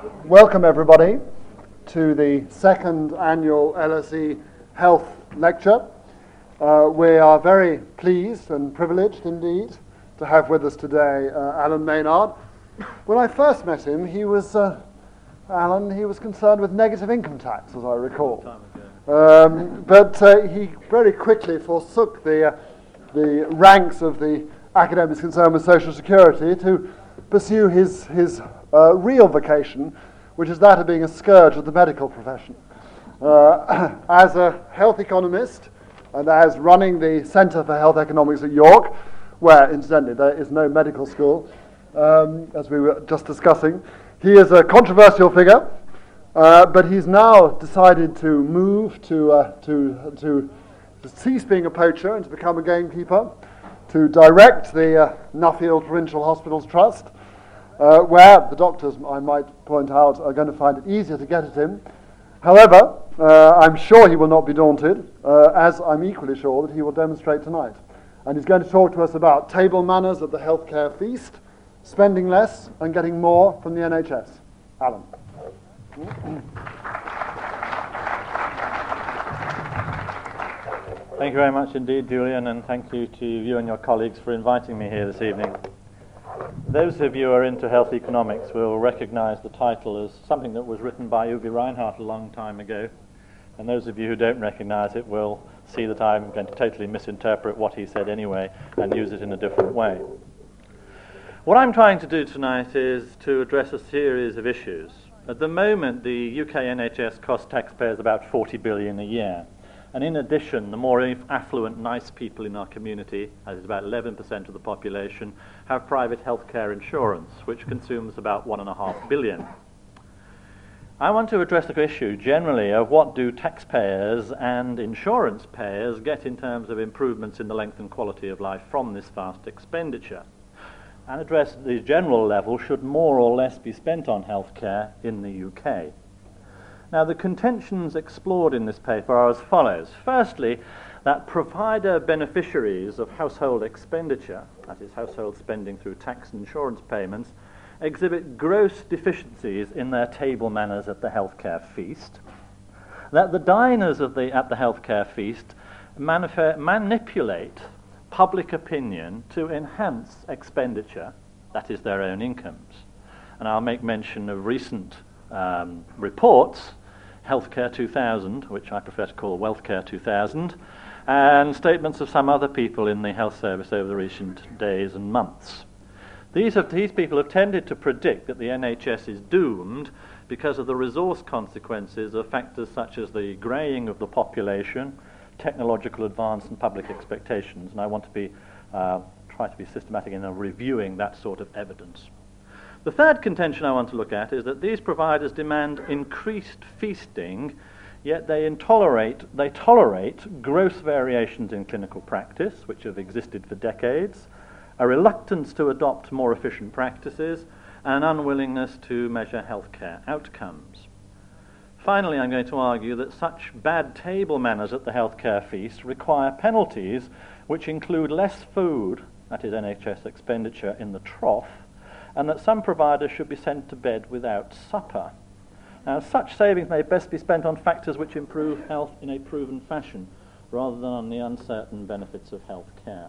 Welcome everybody to the second annual LSE Health Lecture. We are very pleased and privileged indeed to have with us today Alan Maynard. When I first met him, he was concerned with negative income tax, as I recall. But he very quickly forsook the ranks of the academics concerned with Social Security to pursue his real vocation, which is that of being a scourge of the medical profession. As a health economist and as running the Centre for Health Economics at York, where incidentally there is no medical school, as we were just discussing, he is a controversial figure, but he's now decided to move to cease being a poacher and to become a gamekeeper, to direct the Nuffield Provincial Hospitals Trust, where the doctors, I might point out, are going to find it easier to get at him. However, I'm sure he will not be daunted, as I'm equally sure that he will demonstrate tonight. And he's going to talk to us about table manners at the healthcare feast, spending less and getting more from the NHS. Alan. Thank you very much indeed, Julian, and thank you to you and your colleagues for inviting me here this evening. Those of you who are into health economics will recognize the title as something that was written by Uwe Reinhardt a long time ago, and those of you who don't recognize it will see that I'm going to totally misinterpret what he said anyway and use it in a different way. What I'm trying to do tonight is to address a series of issues. At the moment, the UK NHS costs taxpayers about 40 billion a year. And in addition, the more affluent, nice people in our community, as is about 11% of the population, have private healthcare insurance, which consumes about 1.5 billion. I want to address the issue generally of what do taxpayers and insurance payers get in terms of improvements in the length and quality of life from this vast expenditure, and address the general level should more or less be spent on healthcare in the UK. Now, the contentions explored in this paper are as follows. Firstly, that provider beneficiaries of household expenditure, that is, household spending through tax and insurance payments, exhibit gross deficiencies in their table manners at the healthcare feast. That the diners at the healthcare feast manipulate public opinion to enhance expenditure, that is, their own incomes. And I'll make mention of recent reports, Healthcare 2000, which I prefer to call Wealthcare 2000, and statements of some other people in the health service over the recent days and months. These people have tended to predict that the NHS is doomed because of the resource consequences of factors such as the greying of the population, technological advance and public expectations, and I want to try to be systematic in reviewing that sort of evidence. The third contention I want to look at is that these providers demand increased feasting, yet they tolerate gross variations in clinical practice, which have existed for decades, a reluctance to adopt more efficient practices, and an unwillingness to measure healthcare outcomes. Finally, I'm going to argue that such bad table manners at the healthcare feast require penalties which include less food, that is NHS expenditure, in the trough, and that some providers should be sent to bed without supper. Now, such savings may best be spent on factors which improve health in a proven fashion, rather than on the uncertain benefits of health care.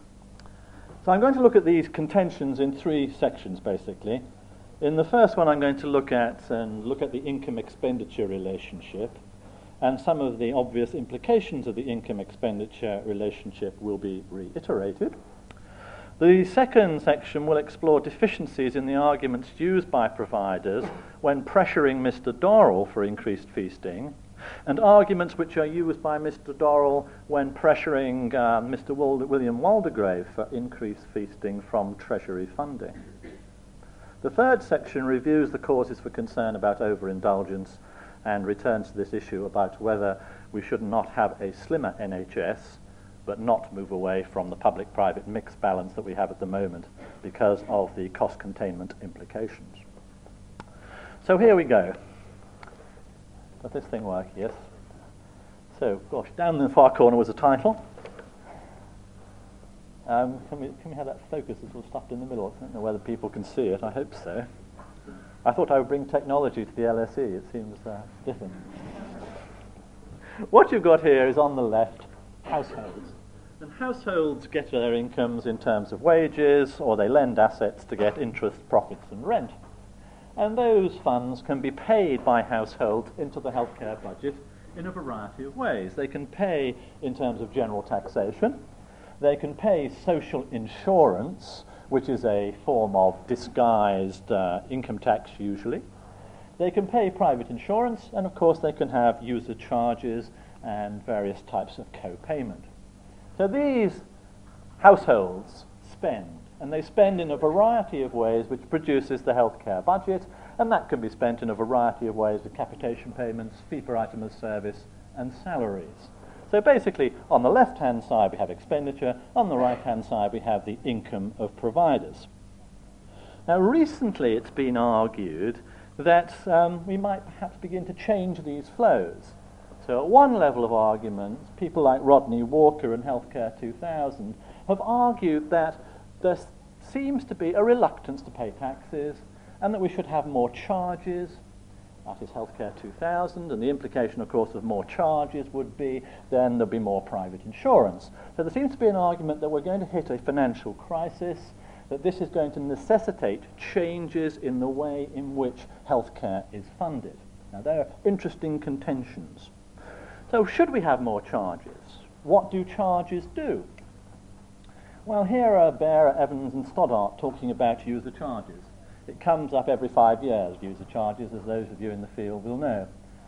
So I'm going to look at these contentions in three sections, basically. In the first one, I'm going to look at the income-expenditure relationship, and some of the obvious implications of the income-expenditure relationship will be reiterated. The second section will explore deficiencies in the arguments used by providers when pressuring Mr. Dorrell for increased feasting, and arguments which are used by Mr. Dorrell when pressuring Mr. William Waldegrave for increased feasting from Treasury funding. The third section reviews the causes for concern about overindulgence and returns to this issue about whether we should not have a slimmer NHS but not move away from the public-private mixed balance that we have at the moment because of the cost containment implications. So here we go. Does this thing work? Yes. So, gosh, down in the far corner was a title. Can we have that focus? It's all stuffed in the middle. I don't know whether people can see it. I hope so. I thought I would bring technology to the LSE. It seems different. What you've got here is on the left, households. And households get their incomes in terms of wages, or they lend assets to get interest, profits, and rent. And those funds can be paid by households into the healthcare budget in a variety of ways. They can pay in terms of general taxation. They can pay social insurance, which is a form of disguised income tax usually. They can pay private insurance, and of course they can have user charges and various types of co-payment. So these households spend, and they spend in a variety of ways which produces the healthcare budget, and that can be spent in a variety of ways with capitation payments, fee per item of service, and salaries. So basically, on the left-hand side we have expenditure, on the right-hand side we have the income of providers. Now recently it's been argued that we might perhaps begin to change these flows. So at one level of argument, people like Rodney Walker and Healthcare 2000 have argued that there seems to be a reluctance to pay taxes and that we should have more charges. That is Healthcare 2000, and the implication, of course, of more charges would be then there'll be more private insurance. So there seems to be an argument that we're going to hit a financial crisis, that this is going to necessitate changes in the way in which healthcare is funded. Now, there are interesting contentions. So should we have more charges? What do charges do? Well, here are Bear, Evans and Stoddart talking about user charges. It comes up every 5 years, user charges, as those of you in the field will know.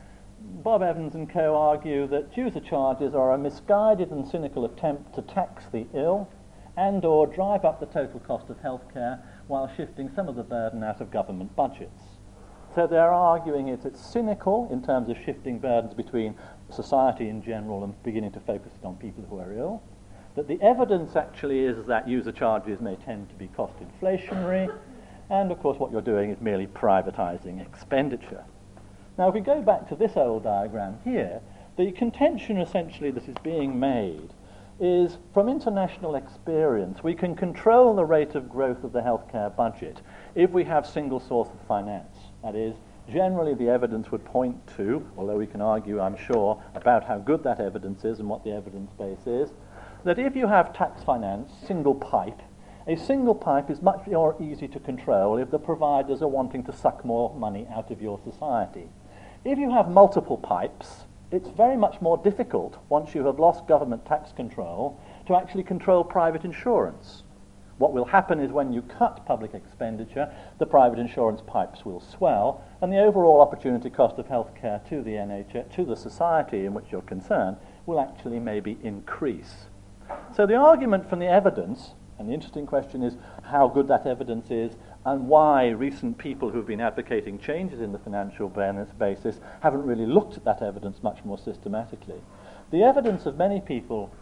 Bob Evans and co. argue that user charges are a misguided and cynical attempt to tax the ill and or drive up the total cost of healthcare while shifting some of the burden out of government budgets. So they're arguing it's cynical in terms of shifting burdens between society in general and beginning to focus it on people who are ill. That the evidence actually is that user charges may tend to be cost inflationary, and of course what you're doing is merely privatizing expenditure. Now if we go back to this old diagram here, the contention essentially that is being made is from international experience we can control the rate of growth of the healthcare budget if we have single source of finance. That is, generally the evidence would point to, although we can argue, I'm sure, about how good that evidence is and what the evidence base is, that if you have tax finance, single pipe, a single pipe is much more easy to control if the providers are wanting to suck more money out of your society. If you have multiple pipes, it's very much more difficult, once you have lost government tax control, to actually control private insurance. What will happen is when you cut public expenditure, the private insurance pipes will swell, and the overall opportunity cost of healthcare to the NHS, to the society in which you're concerned, will actually maybe increase. So the argument from the evidence, and the interesting question is how good that evidence is, and why recent people who've been advocating changes in the financial basis haven't really looked at that evidence much more systematically. The evidence of many people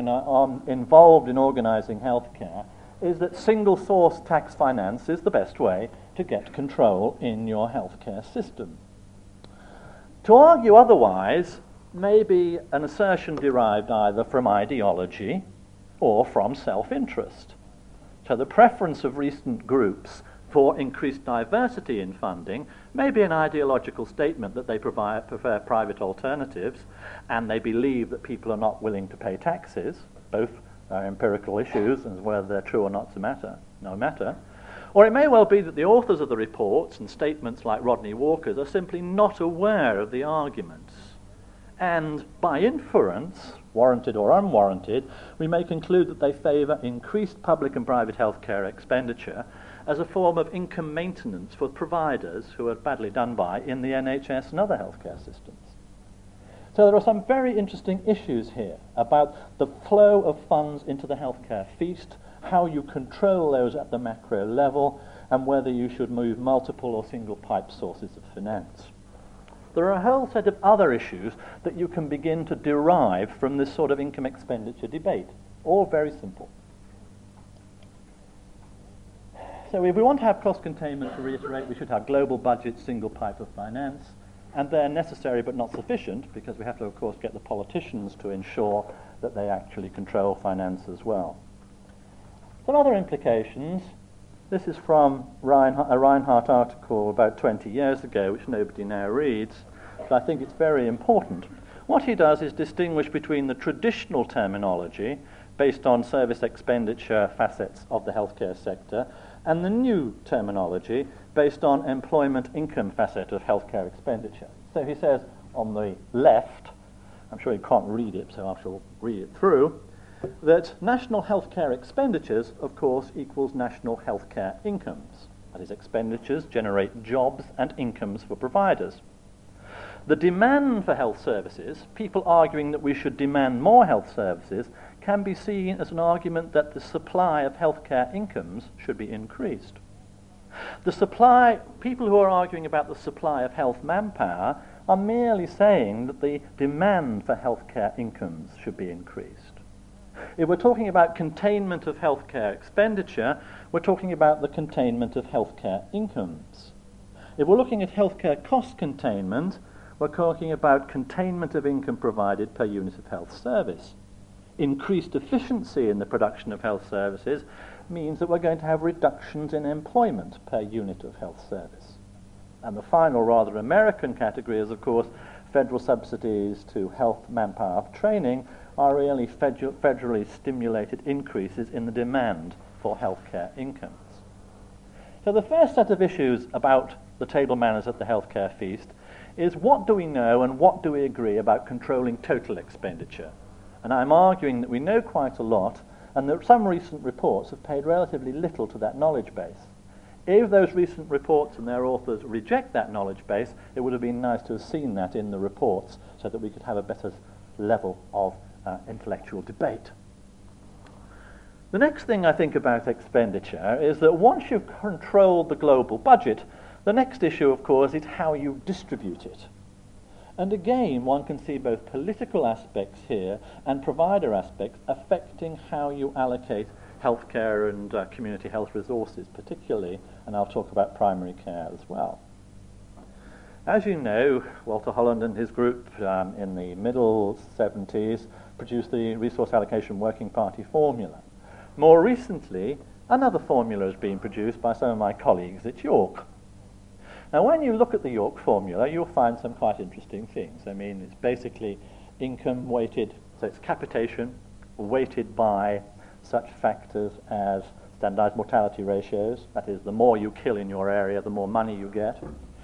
involved in organising healthcare is that single source tax finance is the best way to get control in your healthcare system. To argue otherwise may be an assertion derived either from ideology or from self-interest. So the preference of recent groups for increased diversity in funding may be an ideological statement that they prefer private alternatives and they believe that people are not willing to pay taxes. Both are empirical issues, and whether they're true or not no matter. Or it may well be that the authors of the reports and statements like Rodney Walker's are simply not aware of the arguments. And by inference, warranted or unwarranted, we may conclude that they favour increased public and private healthcare expenditure as a form of income maintenance for providers who are badly done by in the NHS and other healthcare systems. So there are some very interesting issues here about the flow of funds into the healthcare feast, how you control those at the macro level, and whether you should move multiple or single pipe sources of finance. There are a whole set of other issues that you can begin to derive from this sort of income expenditure debate, all very simple. So if we want to have cost containment, to reiterate, we should have global budget, single pipe of finance, and they're necessary but not sufficient because we have to, of course, get the politicians to ensure that they actually control finance as well. Some other implications. This is from a Reinhardt article about 20 years ago, which nobody now reads, but I think it's very important. What he does is distinguish between the traditional terminology, based on service expenditure facets of the healthcare sector, and the new terminology, based on employment income facet of healthcare expenditure. So he says on the left, I'm sure you can't read it, so I shall read it through, that national healthcare expenditures, of course, equals national healthcare incomes. That is, expenditures generate jobs and incomes for providers. The demand for health services, people arguing that we should demand more health services, can be seen as an argument that the supply of healthcare incomes should be increased. The supply, people who are arguing about the supply of health manpower are merely saying that the demand for healthcare incomes should be increased. If we're talking about containment of healthcare expenditure, we're talking about the containment of healthcare incomes. If we're looking at healthcare cost containment, we're talking about containment of income provided per unit of health service. Increased efficiency in the production of health services means that we're going to have reductions in employment per unit of health service. And the final, rather American category is, of course, federal subsidies to health manpower training are really federally stimulated increases in the demand for healthcare incomes. So the first set of issues about the table manners at the healthcare feast is what do we know and what do we agree about controlling total expenditure? And I'm arguing that we know quite a lot and that some recent reports have paid relatively little to that knowledge base. If those recent reports and their authors reject that knowledge base, it would have been nice to have seen that in the reports so that we could have a better level of intellectual debate. The next thing I think about expenditure is that once you've controlled the global budget, the next issue, of course, is how you distribute it. And again, one can see both political aspects here and provider aspects affecting how you allocate healthcare and community health resources particularly, and I'll talk about primary care as well. As you know, Walter Holland and his group in the middle 70s produced the Resource Allocation Working Party formula. More recently, another formula has been produced by some of my colleagues at York. Now, when you look at the York formula, you'll find some quite interesting things. I mean, it's basically income weighted, so it's capitation weighted by such factors as standardized mortality ratios. That is, the more you kill in your area, the more money you get.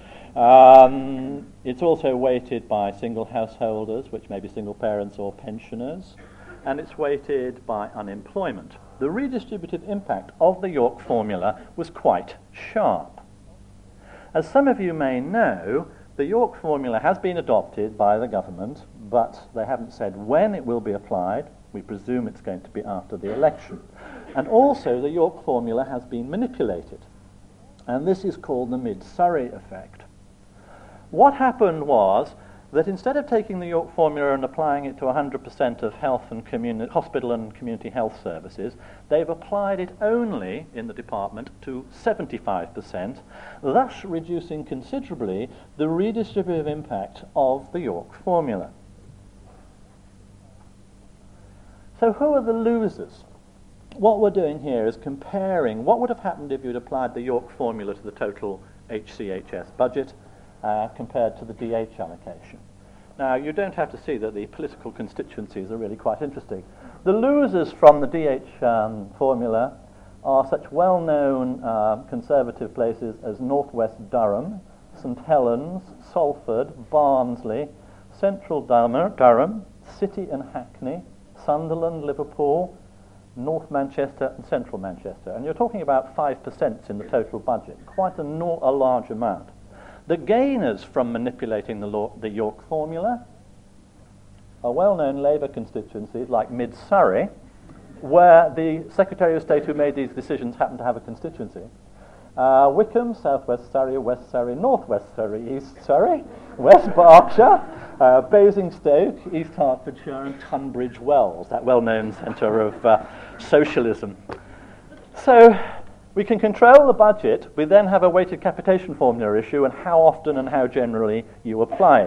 It's also weighted by single householders, which may be single parents or pensioners, and it's weighted by unemployment. The redistributive impact of the York formula was quite sharp. As some of you may know, the York formula has been adopted by the government, but they haven't said when it will be applied. We presume it's going to be after the election. And also the York formula has been manipulated, and this is called the Mid-Surrey effect. What happened was that instead of taking the York formula and applying it to 100% of health and hospital and community health services, they've applied it only in the department to 75%, thus reducing considerably the redistributive impact of the York formula. So who are the losers? What we're doing here is comparing what would have happened if you'd applied the York formula to the total HCHS budget compared to the DH allocation. Now, you don't have to see that the political constituencies are really quite interesting. The losers from the DH formula are such well-known conservative places as Northwest Durham, St Helens, Salford, Barnsley, Central Durham, City and Hackney, Sunderland, Liverpool, North Manchester and Central Manchester. And you're talking about 5% in the total budget, quite a large amount. The gainers from manipulating the York formula are well-known Labour constituencies like Mid-Surrey, where the Secretary of State who made these decisions happened to have a constituency. Wickham, South West Surrey, West Surrey, North West Surrey, East Surrey, West Berkshire, Basingstoke, East Hertfordshire, and Tunbridge Wells, that well-known centre of socialism. So we can control the budget. We then have a weighted capitation formula issue and how often and how generally you apply it.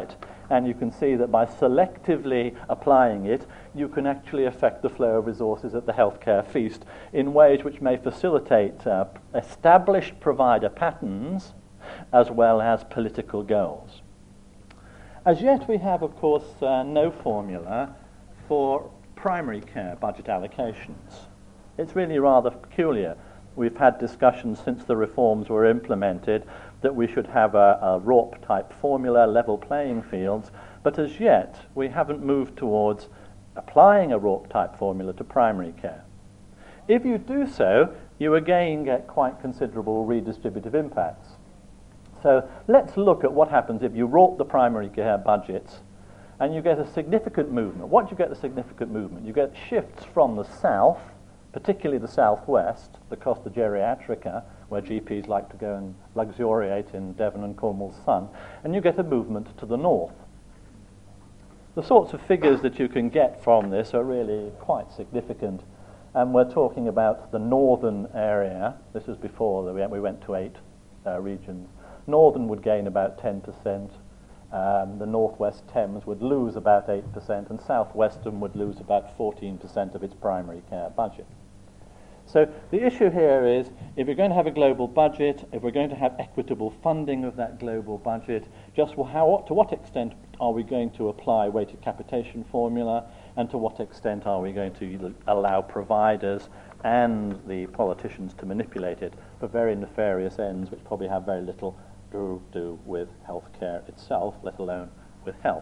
And you can see that by selectively applying it, you can actually affect the flow of resources at the healthcare feast in ways which may facilitate established provider patterns as well as political goals. As yet, we have, of course, no formula for primary care budget allocations. It's really rather peculiar. We've had discussions since the reforms were implemented that we should have a RORP-type formula, level playing fields, but as yet we haven't moved towards applying a RORP-type formula to primary care. If you do so, you again get quite considerable redistributive impacts. So let's look at what happens if you RORP the primary care budgets and you get a significant movement. What do you get the significant movement? You get shifts from the south, particularly the southwest, the Costa Geriatrica, where GPs like to go and luxuriate in Devon and Cornwall's sun, and you get a movement to the north. The sorts of figures that you can get from this are really quite significant, and we're talking about the northern area. This was before we went to 8 regions. Northern would gain about 10%, the northwest Thames would lose about 8%, and southwestern would lose about 14% of its primary care budget. So the issue here is, if you're going to have a global budget, if we're going to have equitable funding of that global budget, just to what extent are we going to apply weighted capitation formula, and to what extent are we going to allow providers and the politicians to manipulate it for very nefarious ends which probably have very little to do with healthcare itself, let alone with health.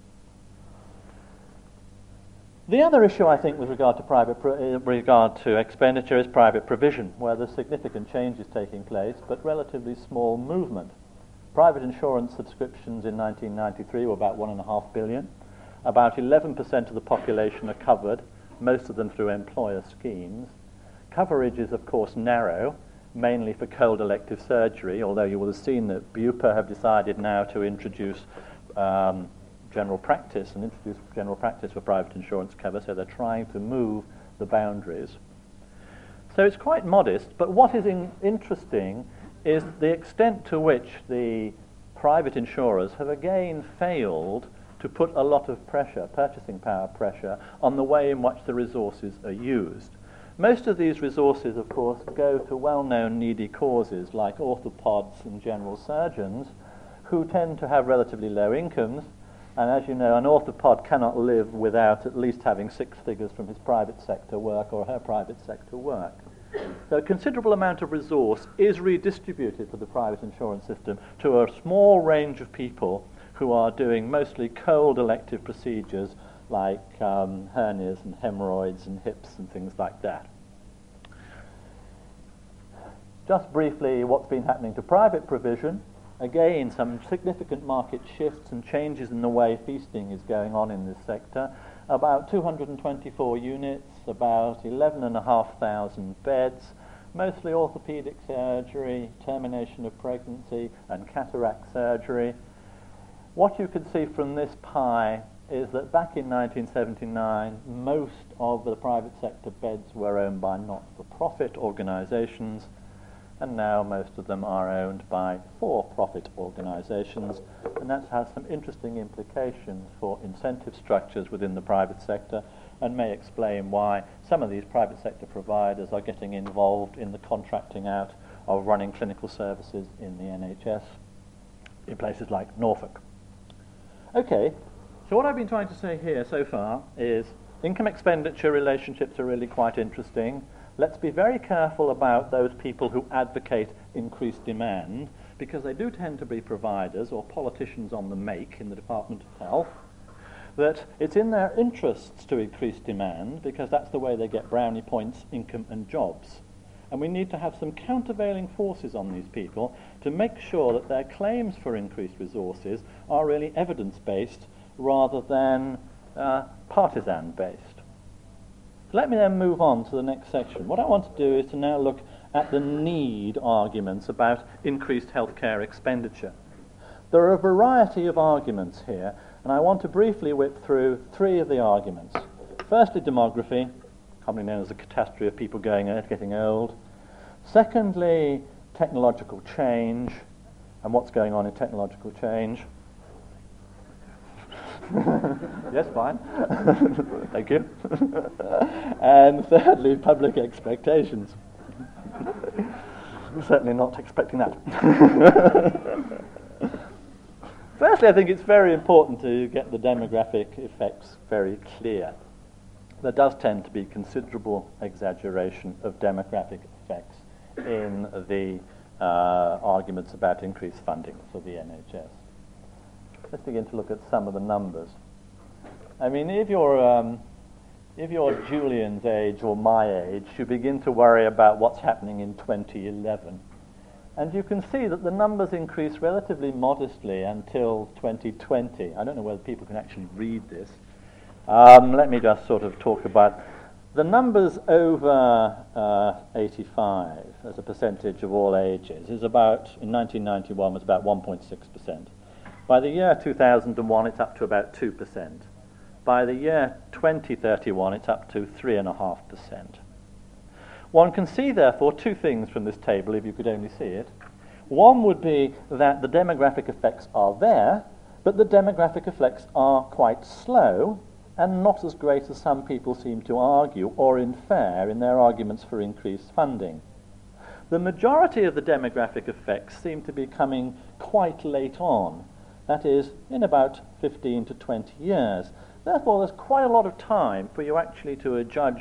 The other issue, I think, with regard to expenditure is private provision, where there's significant changes taking place, but relatively small movement. Private insurance subscriptions in 1993 were about 1.5 billion. About 11% of the population are covered, most of them through employer schemes. Coverage is, of course, narrow, mainly for cold elective surgery, although you will have seen that BUPA have decided now to introduce general practice for private insurance cover, so they're trying to move the boundaries. So it's quite modest, but what is interesting is the extent to which the private insurers have again failed to put a lot of pressure, purchasing power pressure, on the way in which the resources are used. Most of these resources, of course, go to well-known needy causes like orthopods and general surgeons, who tend to have relatively low incomes. And as you know, an orthopod cannot live without at least having 6 figures from his private sector work or her private sector work. So a considerable amount of resource is redistributed for the private insurance system to a small range of people who are doing mostly cold elective procedures like hernias and hemorrhoids and hips and things like that. Just briefly, what's been happening to private provision. Again, some significant market shifts and changes in the way feasting is going on in this sector. About 224 units, about 11,500 beds, mostly orthopedic surgery, termination of pregnancy, and cataract surgery. What you can see from this pie is that back in 1979, most of the private sector beds were owned by not-for-profit organizations, and now most of them are owned by for-profit organizations, and that has some interesting implications for incentive structures within the private sector, and may explain why some of these private sector providers are getting involved in the contracting out of running clinical services in the NHS in places like Norfolk. Okay, so what I've been trying to say here so far is income-expenditure relationships are really quite interesting. Let's be very careful about those people who advocate increased demand, because they do tend to be providers or politicians on the make in the Department of Health, that it's in their interests to increase demand because that's the way they get brownie points, income and jobs. And we need to have some countervailing forces on these people to make sure that their claims for increased resources are really evidence-based rather than partisan-based. Let me then move on to the next section. What I want to do is to now look at the need arguments about increased healthcare expenditure. There are a variety of arguments here, and I want to briefly whip through 3 of the arguments. Firstly, demography, commonly known as the catastrophe of people getting old. Secondly, technological change, and what's going on in technological change. Yes, fine. Thank you. And thirdly, public expectations. Certainly not expecting that. Firstly, I think it's very important to get the demographic effects very clear. There does tend to be considerable exaggeration of demographic effects in the arguments about increased funding for the NHS. Let's begin to look at some of the numbers. I mean, if you're Julian's age or my age, you begin to worry about what's happening in 2011. And you can see that the numbers increase relatively modestly until 2020. I don't know whether people can actually read this. Let me just sort of talk about the numbers over 85 as a percentage of all ages is about, in 1991, was about 1.6%. By the year 2001, it's up to about 2%. By the year 2031, it's up to 3.5%. One can see, therefore, two things from this table, if you could only see it. One would be that the demographic effects are there, but the demographic effects are quite slow and not as great as some people seem to argue or infer in their arguments for increased funding. The majority of the demographic effects seem to be coming quite late on, that is, in about 15 to 20 years. Therefore, there's quite a lot of time for you actually to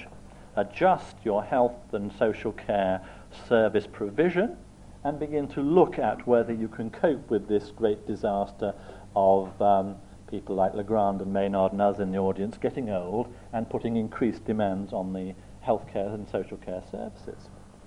adjust your health and social care service provision and begin to look at whether you can cope with this great disaster of people like Legrand and Maynard and us in the audience getting old and putting increased demands on the healthcare and social care services.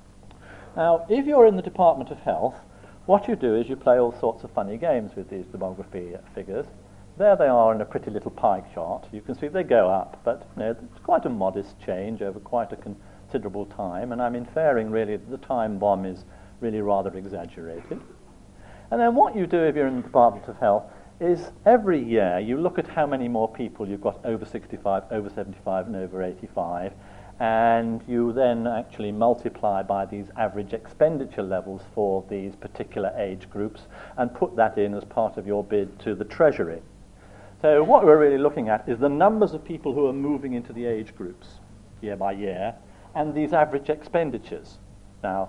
Now, if you're in the Department of Health, what you do is you play all sorts of funny games with these demography figures. There they are in a pretty little pie chart. You can see they go up, but it's quite a modest change over quite a considerable time, and I'm inferring really that the time bomb is really rather exaggerated. And then what you do if you're in the Department of Health is every year you look at how many more people you've got over 65, over 75 and over 85, and you then actually multiply by these average expenditure levels for these particular age groups and put that in as part of your bid to the Treasury. So what we're really looking at is the numbers of people who are moving into the age groups year by year and these average expenditures. Now,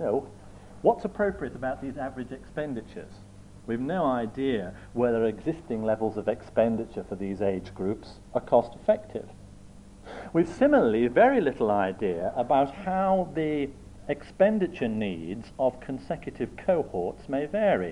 what's appropriate about these average expenditures? We've no idea whether existing levels of expenditure for these age groups are cost effective. We've similarly very little idea about how the expenditure needs of consecutive cohorts may vary.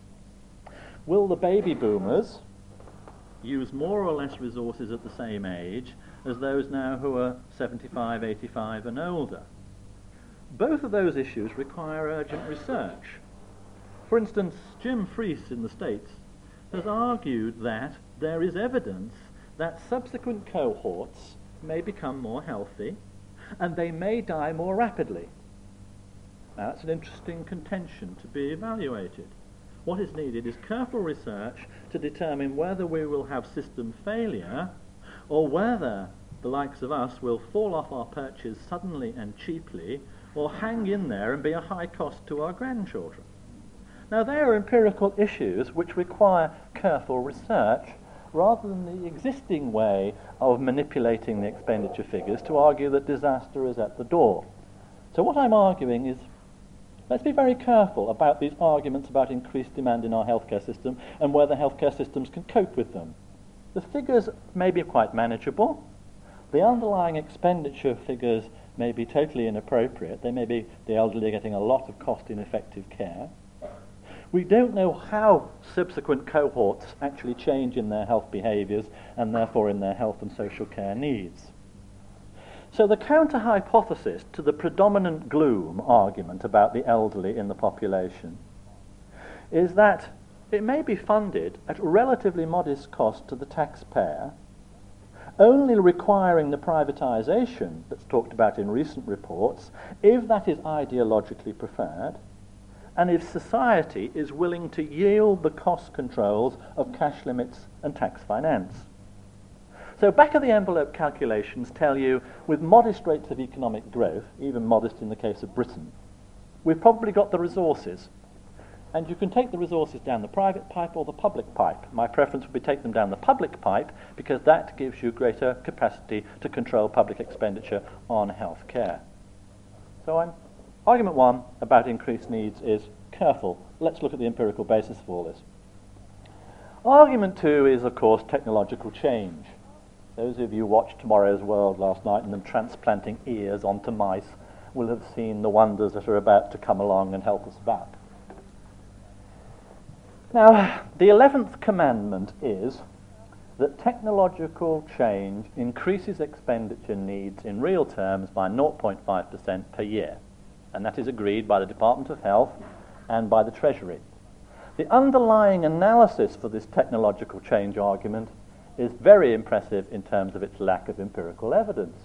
Will the baby boomers use more or less resources at the same age as those now who are 75, 85 and older? Both of those issues require urgent research. For instance, Jim Freese in the States has argued that there is evidence that subsequent cohorts may become more healthy and they may die more rapidly. Now, that's an interesting contention to be evaluated. What is needed is careful research to determine whether we will have system failure or whether the likes of us will fall off our perches suddenly and cheaply or hang in there and be a high cost to our grandchildren. Now, they are empirical issues which require careful research rather than the existing way of manipulating the expenditure figures to argue that disaster is at the door. So what I'm arguing is, let's be very careful about these arguments about increased demand in our healthcare system and whether healthcare systems can cope with them. The figures may be quite manageable. The underlying expenditure figures may be totally inappropriate. They may be the elderly getting a lot of cost-ineffective care. We don't know how subsequent cohorts actually change in their health behaviours and therefore in their health and social care needs. So the counter-hypothesis to the predominant gloom argument about the elderly in the population is that it may be funded at relatively modest cost to the taxpayer, only requiring the privatisation that's talked about in recent reports if that is ideologically preferred, and if society is willing to yield the cost controls of cash limits and tax finance. So back-of-the-envelope calculations tell you, with modest rates of economic growth, even modest in the case of Britain, we've probably got the resources. And you can take the resources down the private pipe or the public pipe. My preference would be take them down the public pipe because that gives you greater capacity to control public expenditure on health care. So argument one about increased needs is careful. Let's look at the empirical basis of all this. Argument two is, of course, technological change. Those of you who watched Tomorrow's World last night and them transplanting ears onto mice will have seen the wonders that are about to come along and help us back. Now, the 11th commandment is that technological change increases expenditure needs in real terms by 0.5% per year, and that is agreed by the Department of Health and by the Treasury. The underlying analysis for this technological change argument is very impressive in terms of its lack of empirical evidence.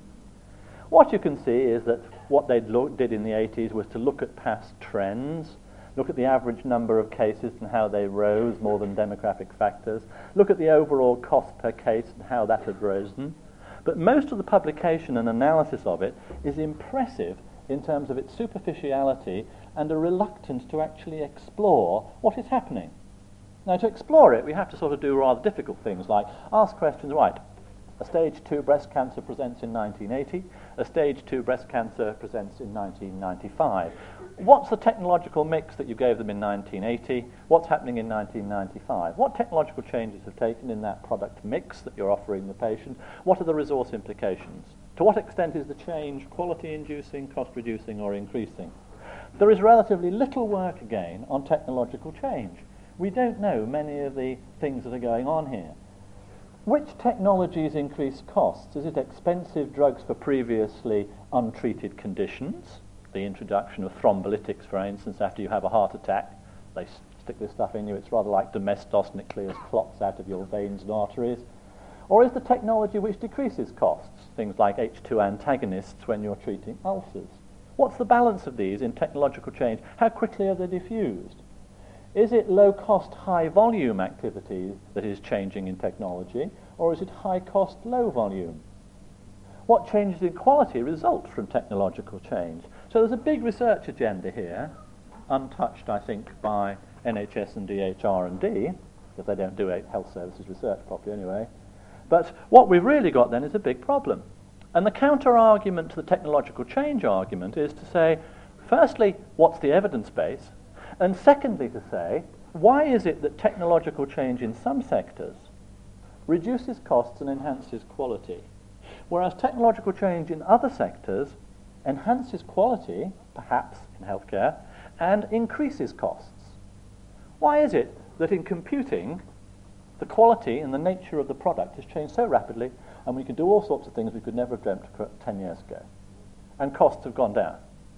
What you can see is that what they did in the 80s was to look at past trends, look at the average number of cases and how they rose more than demographic factors, look at the overall cost per case and how that had risen. But most of the publication and analysis of it is impressive in terms of its superficiality and a reluctance to actually explore what is happening. Now, to explore it, we have to sort of do rather difficult things like ask questions, right, a stage 2 breast cancer presents in 1980, a stage 2 breast cancer presents in 1995. What's the technological mix that you gave them in 1980? What's happening in 1995? What technological changes have taken in that product mix that you're offering the patient? What are the resource implications? To what extent is the change quality-inducing, cost-reducing, or increasing? There is relatively little work, again, on technological change. We don't know many of the things that are going on here. Which technologies increase costs? Is it expensive drugs for previously untreated conditions? The introduction of thrombolytics, for instance, after you have a heart attack. They stick this stuff in you. It's rather like domestos, and it clears clots out of your veins and arteries. Or is the technology which decreases costs, things like H2 antagonists when you're treating ulcers? What's the balance of these in technological change? How quickly are they diffused? Is it low-cost, high-volume activity that is changing in technology, or is it high-cost, low-volume? What changes in quality result from technological change? So there's a big research agenda here, untouched, I think, by NHS and DHR&D, because they don't do health services research properly anyway. But what we've really got then is a big problem. And the counter-argument to the technological change argument is to say, firstly, what's the evidence base? And secondly, to say, why is it that technological change in some sectors reduces costs and enhances quality, whereas technological change in other sectors enhances quality, perhaps in healthcare, and increases costs? Why is it that in computing, the quality and the nature of the product has changed so rapidly, and we can do all sorts of things we could never have dreamt 10 years ago, and costs have gone down?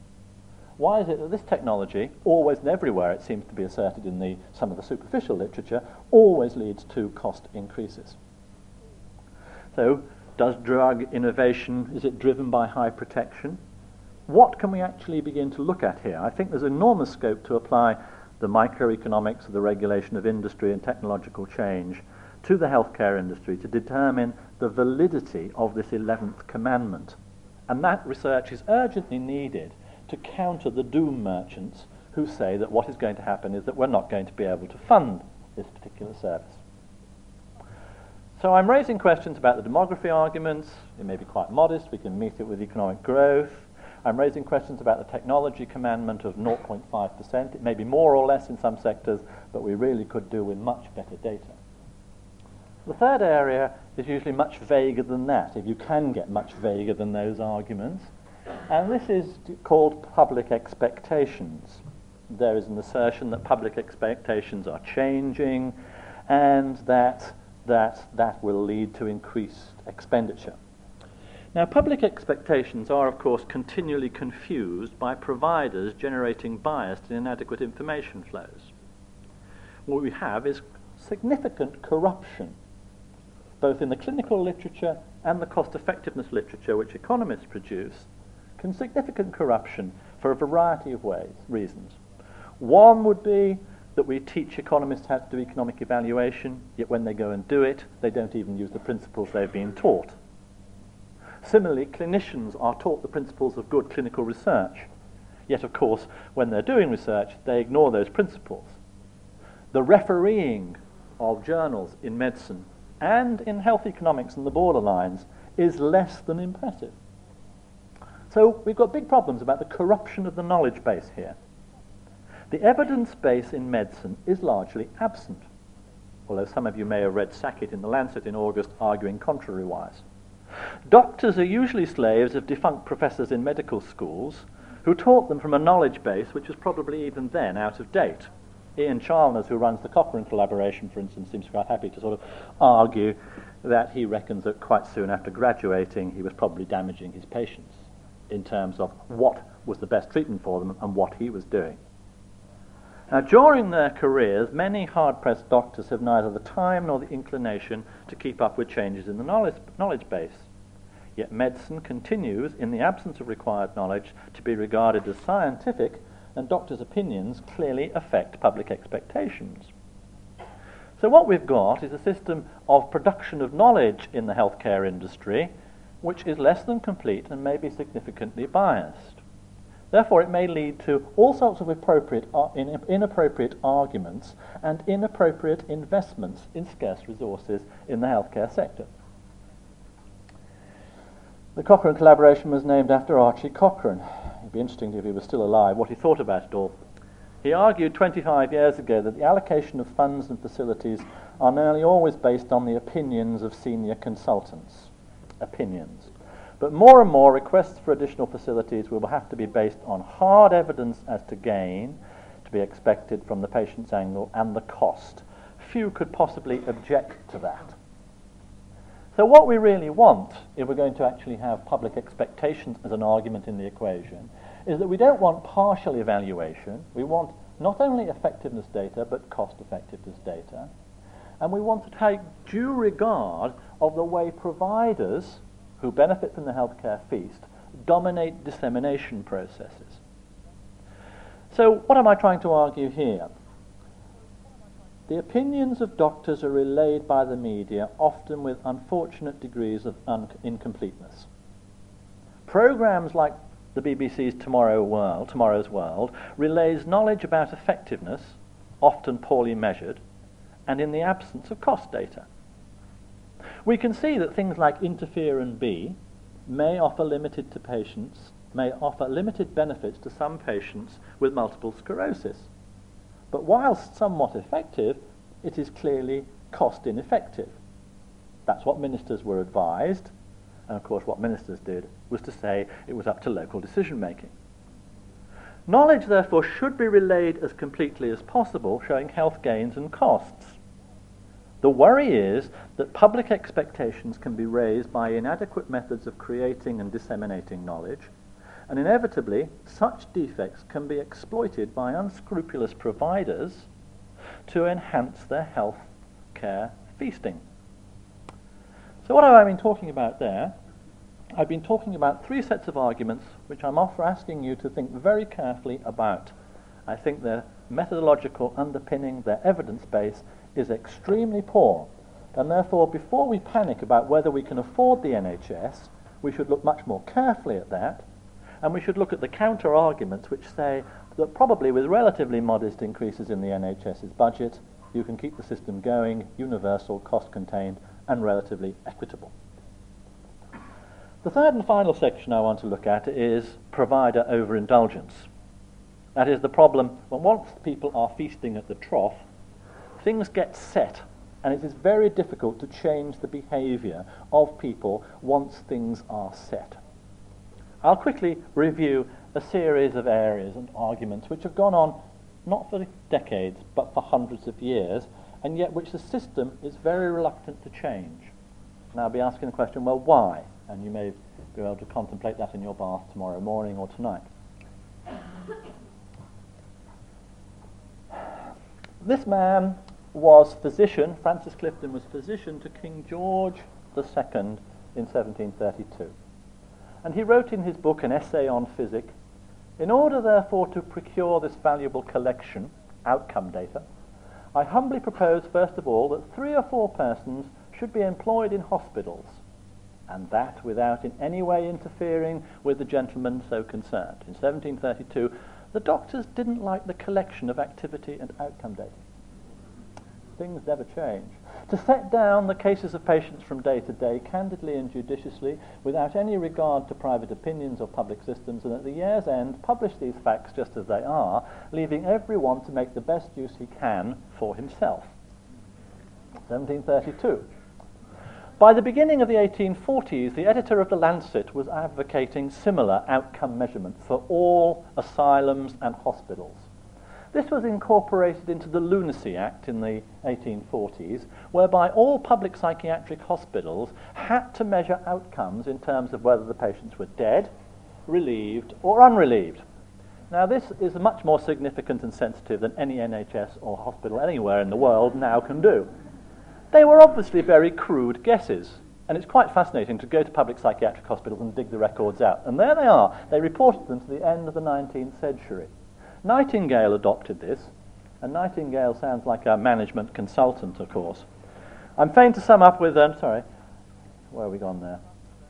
Why is it that this technology, always and everywhere it seems to be asserted in some of the superficial literature, always leads to cost increases? So, does drug innovation, is it driven by high protection? What can we actually begin to look at here? I think there's enormous scope to apply the microeconomics of the regulation of industry and technological change to the healthcare industry to determine the validity of this 11th commandment. And that research is urgently needed to counter the doom merchants who say that what is going to happen is that we're not going to be able to fund this particular service. So I'm raising questions about the demography arguments. It may be quite modest. We can meet it with economic growth. I'm raising questions about the technology commandment of 0.5%. It may be more or less in some sectors, but we really could do with much better data. The third area is usually much vaguer than that, if you can get much vaguer than those arguments. And this is called public expectations. There is an assertion that public expectations are changing and that will lead to increased expenditure. Now, public expectations are, of course, continually confused by providers generating biased and inadequate information flows. What we have is significant corruption, both in the clinical literature and the cost-effectiveness literature which economists produce, significant corruption for a variety of reasons. One would be that we teach economists how to do economic evaluation, yet when they go and do it, they don't even use the principles they've been taught. Similarly, clinicians are taught the principles of good clinical research, Yet, of course, when they're doing research, they ignore those principles. The refereeing of journals in medicine and in health economics and the borderlines is less than impressive. So we've got big problems about the corruption of the knowledge base here. The evidence base in medicine is largely absent, although some of you may have read Sackett in The Lancet in August arguing contrariwise. Doctors are usually slaves of defunct professors in medical schools who taught them from a knowledge base which was probably even then out of date. Ian Chalmers, who runs the Cochrane collaboration, for instance, seems quite happy to sort of argue that he reckons that quite soon after graduating he was probably damaging his patients in terms of what was the best treatment for them and what he was doing. Now, during their careers, many hard-pressed doctors have neither the time nor the inclination to keep up with changes in the knowledge base. Yet medicine continues, in the absence of required knowledge, to be regarded as scientific, and doctors' opinions clearly affect public expectations. So what we've got is a system of production of knowledge in the healthcare industry which is less than complete and may be significantly biased. Therefore, it may lead to all sorts of inappropriate arguments and inappropriate investments in scarce resources in the healthcare sector. The Cochrane collaboration was named after Archie Cochrane. It'd be interesting if he was still alive, what he thought about it all. He argued 25 years ago that the allocation of funds and facilities are nearly always based on the opinions of senior consultants. Opinions. But more and more requests for additional facilities will have to be based on hard evidence as to gain to be expected from the patient's angle and the cost. Few could possibly object to that. So what we really want, if we're going to actually have public expectations as an argument in the equation, is that we don't want partial evaluation. We want not only effectiveness data, but cost effectiveness data. And we want to take due regard of the way providers who benefit from the healthcare feast dominate dissemination processes. So what am I trying to argue here? The opinions of doctors are relayed by the media, often with unfortunate degrees of incompleteness. Programs like the BBC's Tomorrow's World relays knowledge about effectiveness, often poorly measured, and in the absence of cost data. We can see that things like interferon B may offer limited benefits to some patients with multiple sclerosis. But whilst somewhat effective, it is clearly cost ineffective. That's what ministers were advised, and of course what ministers did was to say it was up to local decision making. Knowledge therefore should be relayed as completely as possible, showing health gains and costs. The worry is that public expectations can be raised by inadequate methods of creating and disseminating knowledge, and inevitably such defects can be exploited by unscrupulous providers to enhance their health care feasting. So what have I been talking about there? I've been talking about three sets of arguments which I'm asking you to think very carefully about. I think their methodological underpinning, their evidence base, is extremely poor, and therefore before we panic about whether we can afford the NHS, we should look much more carefully at that, and we should look at the counter-arguments which say that probably with relatively modest increases in the NHS's budget, you can keep the system going, universal, cost-contained, and relatively equitable. The third and final section I want to look at is provider overindulgence. That is the problem when once people are feasting at the trough, things get set, and it is very difficult to change the behaviour of people once things are set. I'll quickly review a series of areas and arguments which have gone on not for decades but for hundreds of years, and yet which the system is very reluctant to change. And I'll be asking the question, well, why? And you may be able to contemplate that in your bath tomorrow morning or tonight. This man was physician, Francis Clifton was physician to King George II in 1732. And he wrote in his book an essay on physic, in order therefore to procure this valuable collection, outcome data, I humbly propose first of all that 3 or 4 persons should be employed in hospitals, and that without in any way interfering with the gentleman so concerned. In 1732, the doctors didn't like the collection of activity and outcome data. Things never change. To set down the cases of patients from day to day, candidly and judiciously, without any regard to private opinions or public systems, and at the year's end publish these facts just as they are, leaving everyone to make the best use he can for himself. 1732. By the beginning of the 1840s, the editor of The Lancet was advocating similar outcome measurements for all asylums and hospitals. This was incorporated into the Lunacy Act in the 1840s, whereby all public psychiatric hospitals had to measure outcomes in terms of whether the patients were dead, relieved, or unrelieved. Now, this is much more significant and sensitive than any NHS or hospital anywhere in the world now can do. They were obviously very crude guesses, and it's quite fascinating to go to public psychiatric hospitals and dig the records out. And there they are. They reported them to the end of the 19th century. Nightingale adopted this, and Nightingale sounds like a management consultant, of course. I'm fain to sum up with, where have we gone there?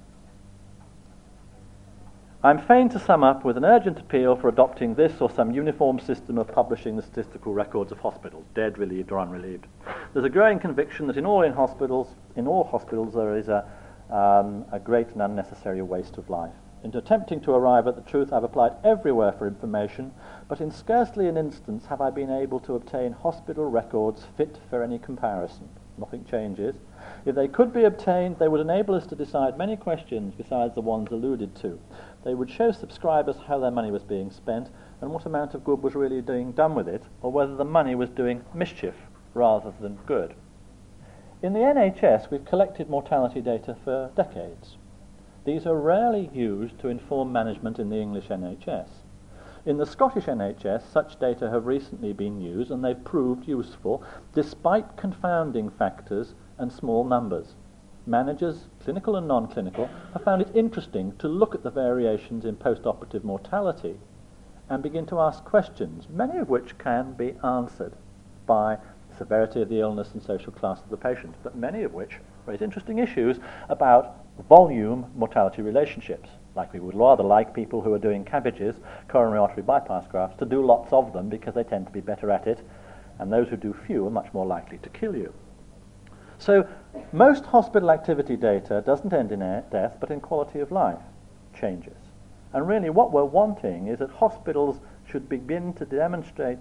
I'm fain to sum up with an urgent appeal for adopting this or some uniform system of publishing the statistical records of hospitals, dead, relieved, or unrelieved. There's a growing conviction that in all hospitals there is a great and unnecessary waste of life. In attempting to arrive at the truth, I've applied everywhere for information, but in scarcely an instance have I been able to obtain hospital records fit for any comparison. Nothing changes. If they could be obtained, they would enable us to decide many questions besides the ones alluded to. They would show subscribers how their money was being spent and what amount of good was really being done with it, or whether the money was doing mischief rather than good. In the NHS, we've collected mortality data for decades. These are rarely used to inform management in the English NHS. In the Scottish NHS, such data have recently been used, and they've proved useful despite confounding factors and small numbers. Managers, clinical and non-clinical, have found it interesting to look at the variations in post-operative mortality and begin to ask questions, many of which can be answered by severity of the illness and social class of the patient, but many of which raise interesting issues about volume mortality relationships. Like we would rather like people who are doing cabbages, coronary artery bypass grafts, to do lots of them because they tend to be better at it, and those who do few are much more likely to kill you. So most hospital activity data doesn't end in death, but in quality of life changes. And really what we're wanting is that hospitals should begin to demonstrate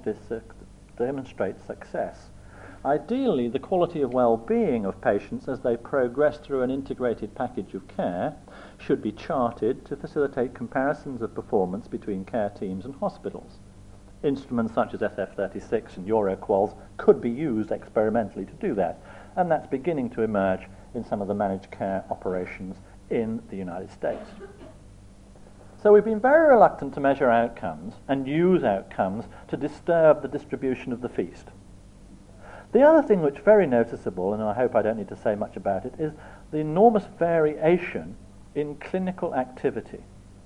success. Ideally, the quality of well-being of patients as they progress through an integrated package of care should be charted to facilitate comparisons of performance between care teams and hospitals. Instruments such as SF-36 and EuroQuals could be used experimentally to do that, and that's beginning to emerge in some of the managed care operations in the United States. So we've been very reluctant to measure outcomes and use outcomes to disturb the distribution of the feast. The other thing which is very noticeable, and I hope I don't need to say much about it, is the enormous variation in clinical activity.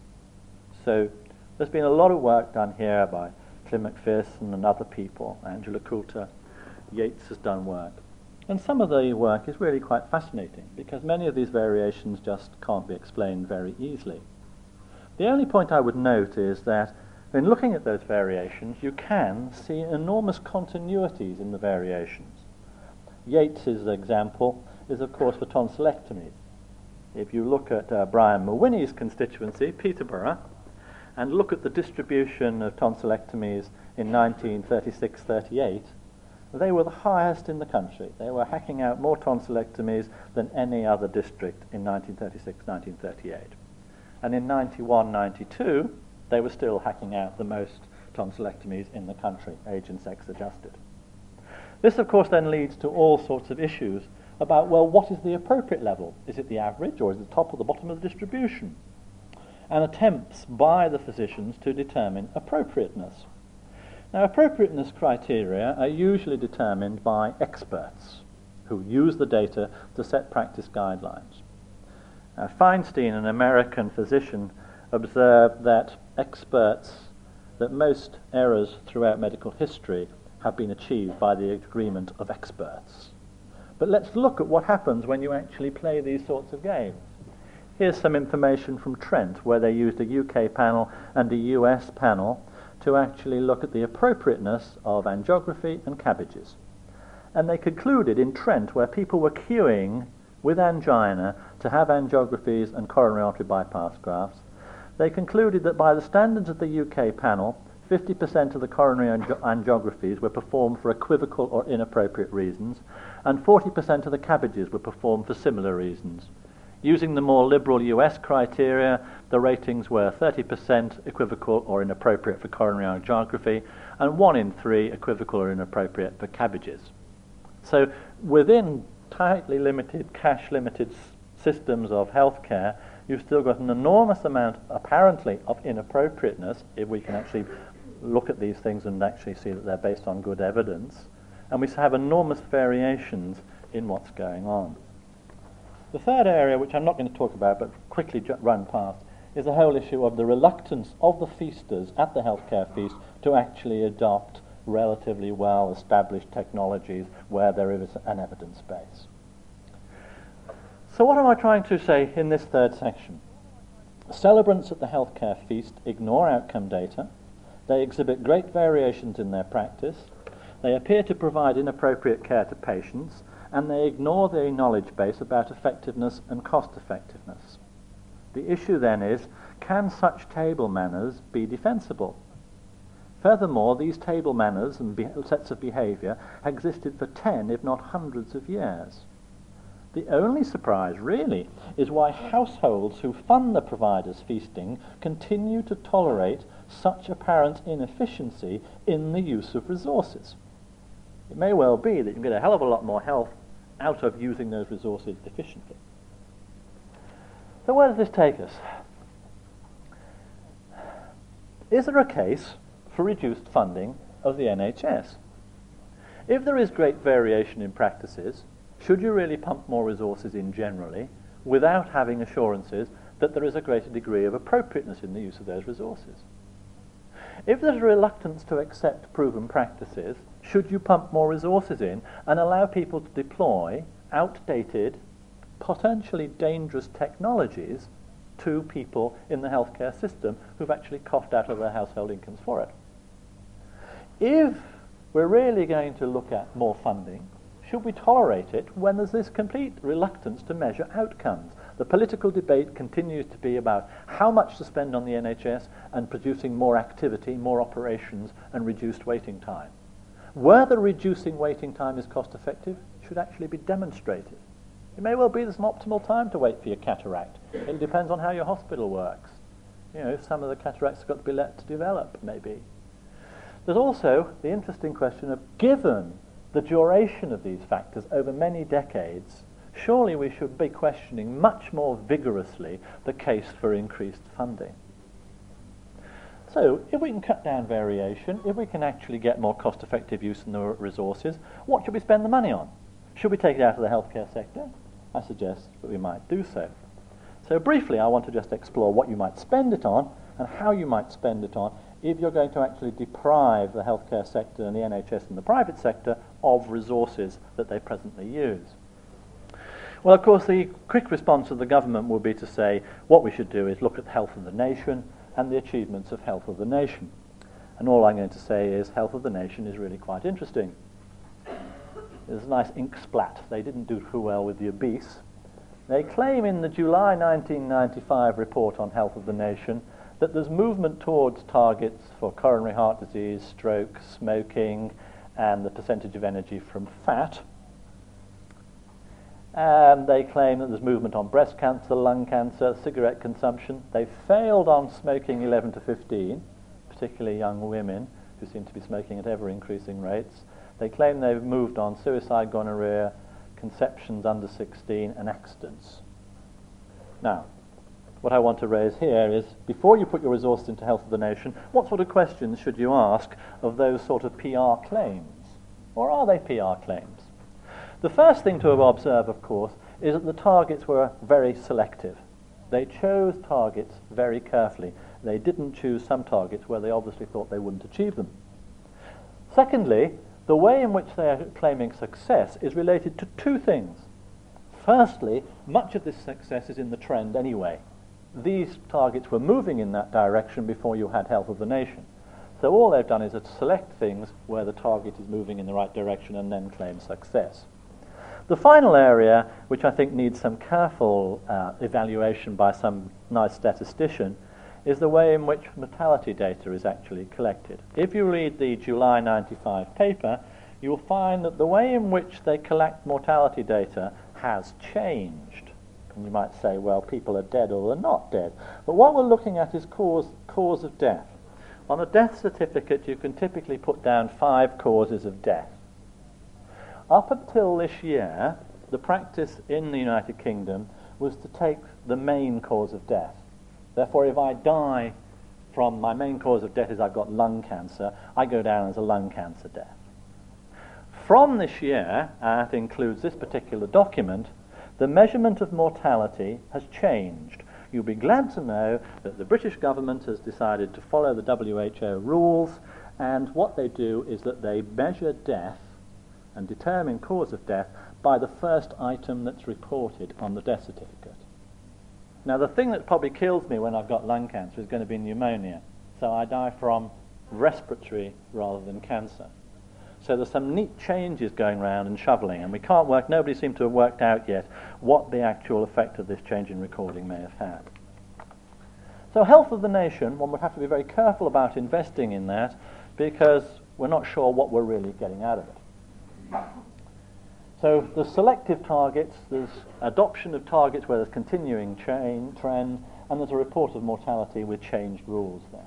So there's been a lot of work done here by Clym Macpherson and other people. Angela Coulter, Yates has done work. And some of the work is really quite fascinating because many of these variations just can't be explained very easily. The only point I would note is that in looking at those variations, you can see enormous continuities in the variations. Yates's example is, of course, for tonsillectomies. If you look at Brian Mawhinney's constituency, Peterborough, and look at the distribution of tonsillectomies in 1936-38, they were the highest in the country. They were hacking out more tonsillectomies than any other district in 1936-1938. And in 91-92, they were still hacking out the most tonsillectomies in the country, age and sex adjusted. This, of course, then leads to all sorts of issues about, well, what is the appropriate level? Is it the average, or is it the top or the bottom of the distribution? And attempts by the physicians to determine appropriateness. Now, appropriateness criteria are usually determined by experts who use the data to set practice guidelines. Feinstein, an American physician, observed that most errors throughout medical history have been achieved by the agreement of experts. But let's look at what happens when you actually play these sorts of games. Here's some information from Trent, where they used a UK panel and a US panel to actually look at the appropriateness of angiography and cabbages. And they concluded in Trent, where people were queuing with angina to have angiographies and coronary artery bypass grafts, they concluded that by the standards of the UK panel, 50% of the coronary angiographies were performed for equivocal or inappropriate reasons, and 40% of the cabbages were performed for similar reasons. Using the more liberal US criteria, the ratings were 30% equivocal or inappropriate for coronary angiography, and 1 in 3 equivocal or inappropriate for cabbages. So within tightly limited, cash-limited systems of healthcare, you've still got an enormous amount, apparently, of inappropriateness, if we can actually look at these things and actually see that they're based on good evidence, and we have enormous variations in what's going on. The third area, which I'm not going to talk about but quickly run past, is the whole issue of the reluctance of the feasters at the healthcare feast to actually adopt relatively well-established technologies where there is an evidence base. So what am I trying to say in this third section? Celebrants at the healthcare feast ignore outcome data, they exhibit great variations in their practice, they appear to provide inappropriate care to patients, and they ignore the knowledge base about effectiveness and cost effectiveness. The issue then is, can such table manners be defensible? Furthermore, these table manners and sets of behaviour existed for 10, if not hundreds of years. The only surprise, really, is why households who fund the providers' feasting continue to tolerate such apparent inefficiency in the use of resources. It may well be that you can get a hell of a lot more health out of using those resources efficiently. So where does this take us? Is there a case for reduced funding of the NHS? If there is great variation in practices, should you really pump more resources in generally without having assurances that there is a greater degree of appropriateness in the use of those resources? If there's a reluctance to accept proven practices, should you pump more resources in and allow people to deploy outdated, potentially dangerous technologies to people in the healthcare system who've actually coughed out of their household incomes for it? If we're really going to look at more funding, should we tolerate it when there's this complete reluctance to measure outcomes? The political debate continues to be about how much to spend on the NHS and producing more activity, more operations, and reduced waiting time. Whether reducing waiting time is cost effective should actually be demonstrated. It may well be there's an optimal time to wait for your cataract. It depends on how your hospital works. You know, some of the cataracts have got to be let to develop, maybe. There's also the interesting question of, given the duration of these factors over many decades, surely we should be questioning much more vigorously the case for increased funding. So, if we can cut down variation, if we can actually get more cost-effective use in the resources, what should we spend the money on? Should we take it out of the healthcare sector? I suggest that we might do so. So briefly, I want to just explore what you might spend it on and how you might spend it on if you're going to actually deprive the healthcare sector and the NHS and the private sector of resources that they presently use. Well, of course, the quick response of the government will be to say what we should do is look at the health of the nation and the achievements of health of the nation. And all I'm going to say is health of the nation is really quite interesting. There's a nice ink splat. They didn't do too well with the obese. They claim in the July 1995 report on health of the nation that there's movement towards targets for coronary heart disease, stroke, smoking, and the percentage of energy from fat. And they claim that there's movement on breast cancer, lung cancer, cigarette consumption. They failed on smoking 11 to 15, particularly young women who seem to be smoking at ever-increasing rates. They claim they've moved on suicide, gonorrhea, conceptions under 16, and accidents. Now, what I want to raise here is, before you put your resources into health of the nation, what sort of questions should you ask of those sort of PR claims? Or are they PR claims? The first thing to observe, of course, is that the targets were very selective. They chose targets very carefully. They didn't choose some targets where they obviously thought they wouldn't achieve them. Secondly, the way in which they are claiming success is related to two things. Firstly, much of this success is in the trend anyway. These targets were moving in that direction before you had Health of the Nation. So all they've done is to select things where the target is moving in the right direction and then claim success. The final area, which I think needs some careful evaluation by some nice statistician, is the way in which mortality data is actually collected. If you read the July 95 paper, you'll find that the way in which they collect mortality data has changed. And you might say, well, people are dead or they're not dead. But what we're looking at is cause of death. On a death certificate, you can typically put down 5 causes of death. Up until this year, the practice in the United Kingdom was to take the main cause of death. Therefore, if I die from my main cause of death is I've got lung cancer, I go down as a lung cancer death. From this year, and that includes this particular document, the measurement of mortality has changed. You'll be glad to know that the British government has decided to follow the WHO rules, and what they do is that they measure death and determine cause of death by the first item that's reported on the death certificate. Now, the thing that probably kills me when I've got lung cancer is going to be pneumonia. So I die from respiratory rather than cancer. So there's some neat changes going around and shoveling, and nobody seems to have worked out yet what the actual effect of this change in recording may have had. So Health of the Nation, one would have to be very careful about investing in that because we're not sure what we're really getting out of it. So there's selective targets, there's adoption of targets where there's continuing trend, and there's a report of mortality with changed rules there.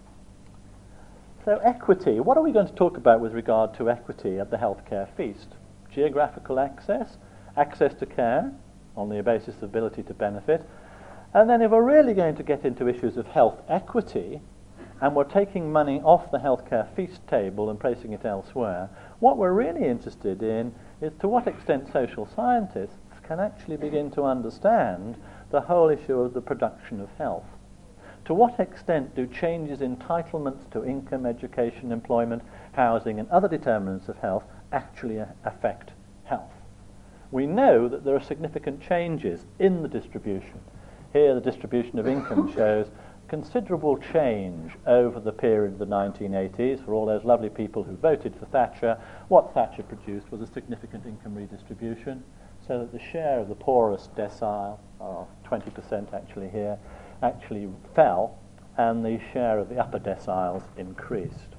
So equity, what are we going to talk about with regard to equity at the healthcare feast? Geographical access, access to care on the basis of ability to benefit, and then if we're really going to get into issues of health equity, and we're taking money off the healthcare feast table and placing it elsewhere, what we're really interested in is to what extent social scientists can actually begin to understand the whole issue of the production of health. To what extent do changes in entitlements to income, education, employment, housing, and other determinants of health actually affect health? We know that there are significant changes in the distribution. Here the distribution of income shows considerable change over the period of the 1980s for all those lovely people who voted for Thatcher. What Thatcher produced was a significant income redistribution, so that the share of the poorest decile, 20% actually here, actually fell, and the share of the upper deciles increased.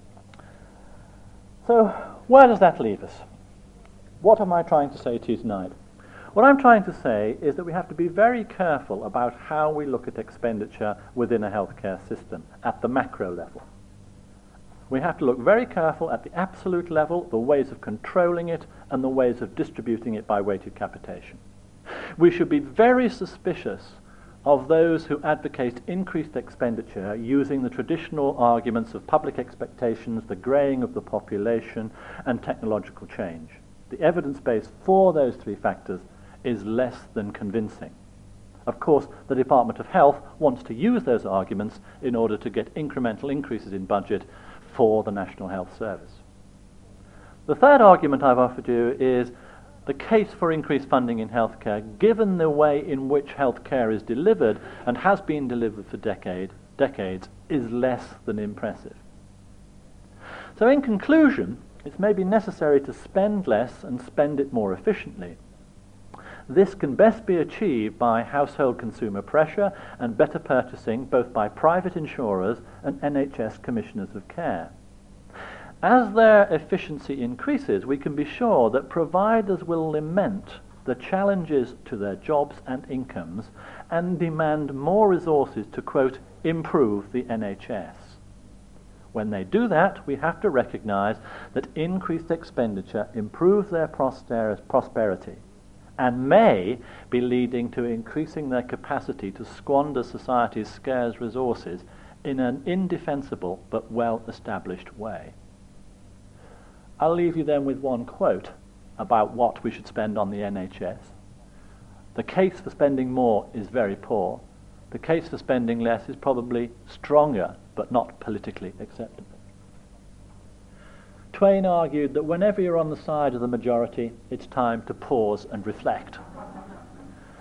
So where does that leave us? What am I trying to say to you tonight? What I'm trying to say is that we have to be very careful about how we look at expenditure within a healthcare system at the macro level. We have to look very careful at the absolute level, the ways of controlling it, and the ways of distributing it by weighted capitation. We should be very suspicious of those who advocate increased expenditure using the traditional arguments of public expectations, the greying of the population, and technological change. The evidence base for those 3 factors is less than convincing. Of course, the Department of Health wants to use those arguments in order to get incremental increases in budget for the National Health Service. The third argument I've offered you is the case for increased funding in healthcare, given the way in which healthcare is delivered and has been delivered for decades, is less than impressive. So in conclusion, it's maybe necessary to spend less and spend it more efficiently. This can best be achieved by household consumer pressure and better purchasing both by private insurers and NHS commissioners of care. As their efficiency increases, we can be sure that providers will lament the challenges to their jobs and incomes and demand more resources to, quote, improve the NHS. When they do that, we have to recognize that increased expenditure improves their prosperity and may be leading to increasing their capacity to squander society's scarce resources in an indefensible but well-established way. I'll leave you then with one quote about what we should spend on the NHS. The case for spending more is very poor. The case for spending less is probably stronger, but not politically acceptable. Twain argued that whenever you're on the side of the majority, it's time to pause and reflect.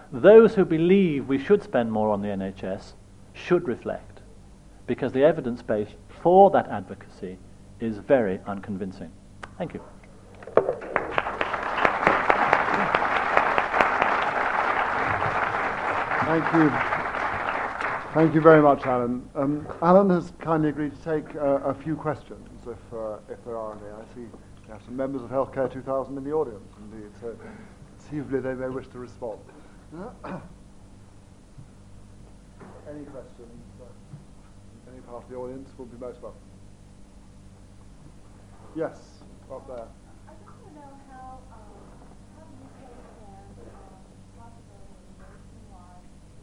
Those who believe we should spend more on the NHS should reflect, because the evidence base for that advocacy is very unconvincing. Thank you. Thank you. Thank you very much, Alan. Alan has kindly agreed to take a few questions, if there are any. I see we have some members of Healthcare 2000 in the audience, indeed, so conceivably they may wish to respond. Any questions? Any part of the audience will be most welcome. Yes, up there. I just want to know how you can possibility nationwide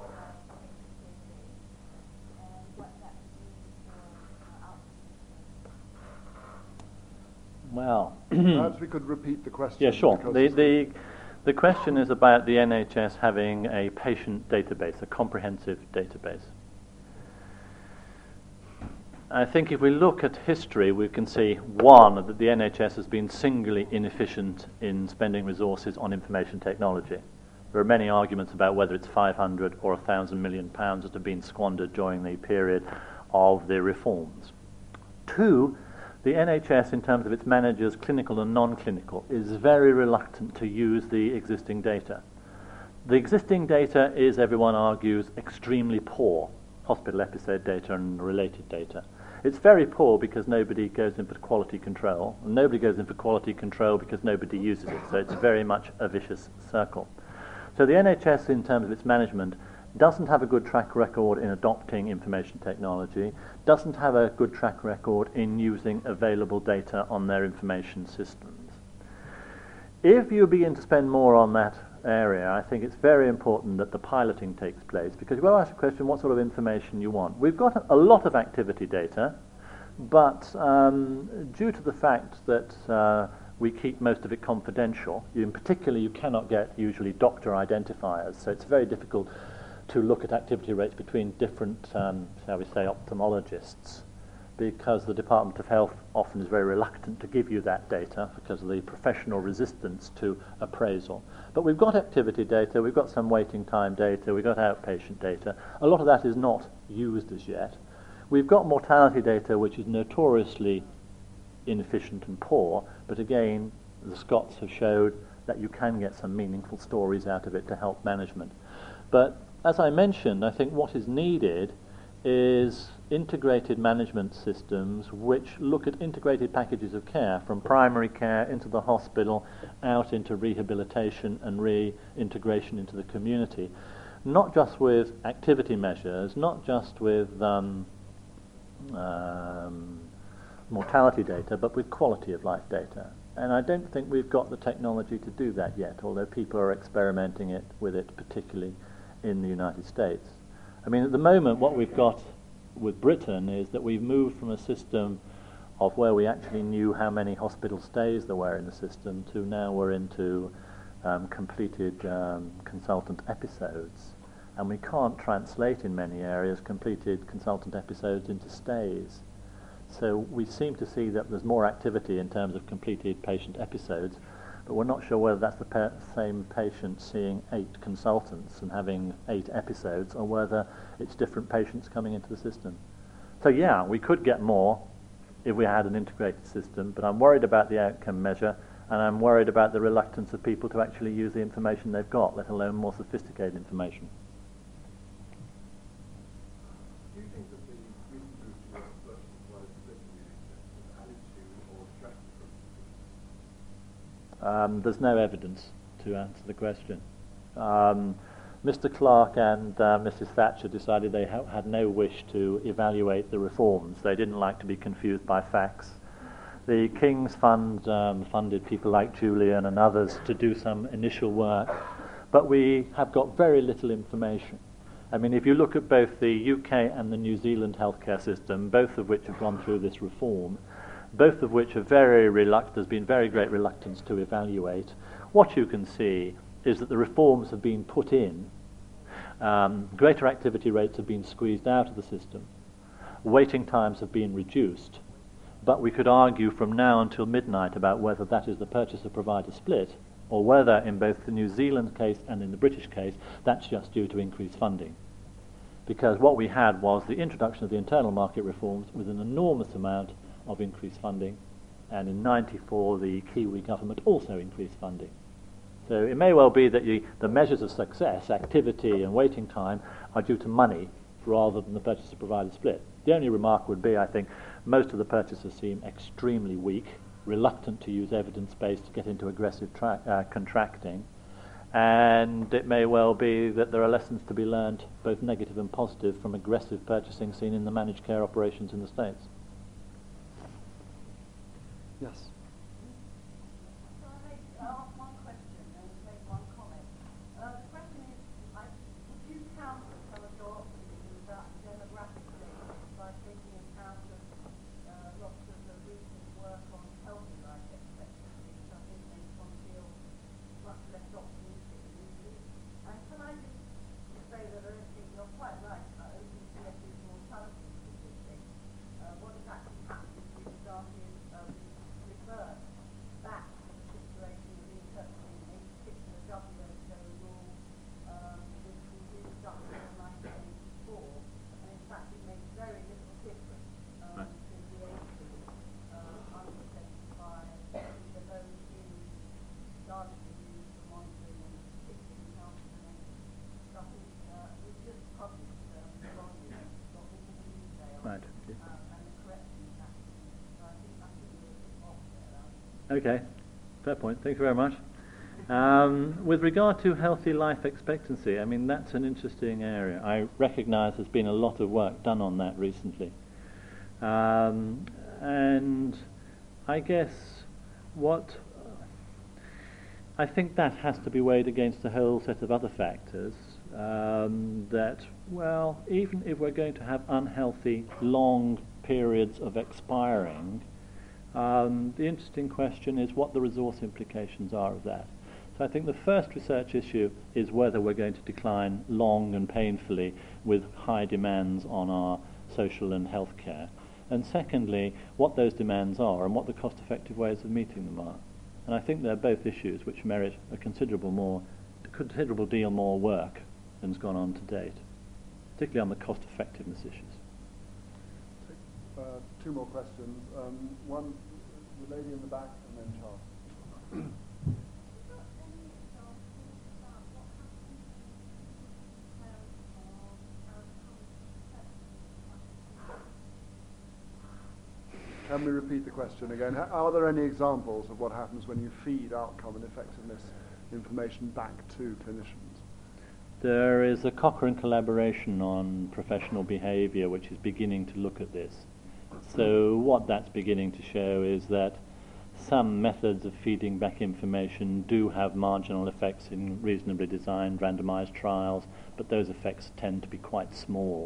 and what that means for outreach. Well, perhaps we could repeat the question. Yeah, sure. The question is about the NHS having a patient database, a comprehensive database. I think if we look at history, we can see, one, that the NHS has been singularly inefficient in spending resources on information technology. There are many arguments about whether it's 500 or 1,000 million pounds that have been squandered during the period of the reforms. Two, the NHS, in terms of its managers, clinical and non-clinical, is very reluctant to use the existing data. The existing data is, everyone argues, extremely poor, hospital episode data and related data. It's very poor because nobody goes in for quality control, and nobody goes in for quality control because nobody uses it, so it's very much a vicious circle. So the NHS, in terms of its management, doesn't have a good track record in adopting information technology, doesn't have a good track record in using available data on their information systems. If you begin to spend more on that area, I think it's very important that the piloting takes place, because you've got to ask the question what sort of information you want. We've got a lot of activity data, but due to the fact that we keep most of it confidential, in particular you cannot get usually doctor identifiers, so it's very difficult to look at activity rates between different, shall we say, ophthalmologists, because the Department of Health often is very reluctant to give you that data because of the professional resistance to appraisal. But we've got activity data, we've got some waiting time data, we've got outpatient data. A lot of that is not used as yet. We've got mortality data, which is notoriously inefficient and poor, but again, the Scots have showed that you can get some meaningful stories out of it to help management. But as I mentioned, I think what is needed is integrated management systems which look at integrated packages of care, from primary care into the hospital, out into rehabilitation and reintegration into the community, not just with activity measures, not just with mortality data, but with quality of life data. And I don't think we've got the technology to do that yet, although people are experimenting with it, particularly in the United States. I mean, at the moment, what we've got with Britain is that we've moved from a system of where we actually knew how many hospital stays there were in the system to now we're into completed consultant episodes. And we can't translate in many areas completed consultant episodes into stays. So we seem to see that there's more activity in terms of completed patient episodes, but we're not sure whether that's the same patient seeing 8 consultants and having 8 episodes, or whether it's different patients coming into the system. So yeah, we could get more if we had an integrated system, but I'm worried about the outcome measure, and I'm worried about the reluctance of people to actually use the information they've got, let alone more sophisticated information. Do you think that the recent move towards virtual split communication has added to or detracted from? There's no evidence to answer the question. Mr. Clark and Mrs. Thatcher decided they had no wish to evaluate the reforms. They didn't like to be confused by facts. The King's Fund funded people like Julian and others to do some initial work, but we have got very little information. I mean, if you look at both the UK and the New Zealand healthcare system, both of which have gone through this reform, both of which are very reluctant, there's been very great reluctance to evaluate, what you can see is that the reforms have been put in, greater activity rates have been squeezed out of the system, waiting times have been reduced, but we could argue from now until midnight about whether that is the purchaser-provider split or whether in both the New Zealand case and in the British case, that's just due to increased funding. Because what we had was the introduction of the internal market reforms with an enormous amount of increased funding, and in '94 the Kiwi government also increased funding. So it may well be that the measures of success, activity and waiting time, are due to money rather than the purchaser-provider split. The only remark would be, I think, most of the purchasers seem extremely weak, reluctant to use evidence-based to get into aggressive contracting, and it may well be that there are lessons to be learned, both negative and positive, from aggressive purchasing seen in the managed care operations in the States. Yes. So I ask one question and make one comment. The question is, would you counter some of your optimism about demographically by taking account of lots of the recent work on healthy life expectancy, which I think makes one feel much less optimistic than usually? And can I just say that I think you're quite right about OPCS is mortality statistics. What has actually happened is we've started refer back to the situation of interpreting a particular WHO rule, which was introduced in 1984, and in fact it makes very little difference to the age group under 75, to those who largely use for monitoring and predicting health information. So I think we've just published the volume, got all the detail, Right. and the corrections happening. So I think we're a bit off there. Okay, fair point. Thank you very much. With regard to healthy life expectancy, I mean, that's an interesting area. I recognise there's been a lot of work done on that recently. And I guess I think that has to be weighed against a whole set of other factors that, well, even if we're going to have unhealthy long periods of expiring, the interesting question is what the resource implications are of that. So I think the first research issue is whether we're going to decline long and painfully with high demands on our social and health care. And secondly, what those demands are and what the cost-effective ways of meeting them are. And I think they're both issues which merit a considerable deal more work than's gone on to date, particularly on the cost-effectiveness issues. Two more questions. One, the lady in the back, and then Charles. Can we repeat the question again? Are there any examples of what happens when you feed outcome and effectiveness information back to clinicians? There is a Cochrane collaboration on professional behaviour which is beginning to look at this. So what that's beginning to show is that some methods of feeding back information do have marginal effects in reasonably designed randomized trials, but those effects tend to be quite small.